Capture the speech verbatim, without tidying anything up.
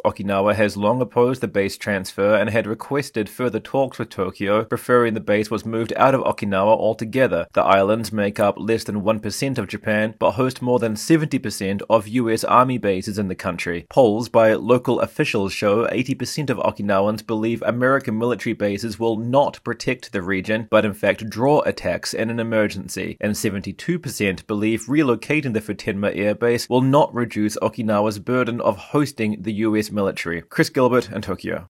Okinawa has long opposed the base transfer and had requested further talks with Tokyo, preferring the base was moved out of Okinawa altogether. The islands make up less than one percent of Japan, but host more than seventy percent of U S Army bases in the country. Polls by local officials show eighty percent of Okinawans believe American military bases will not protect the region, but in fact draw attacks in an emergency, and seventy-two percent believe relocating the Futenma Air Base will not reduce Okinawa's burden of hosting the U S military. Chris Gilbert in Tokyo.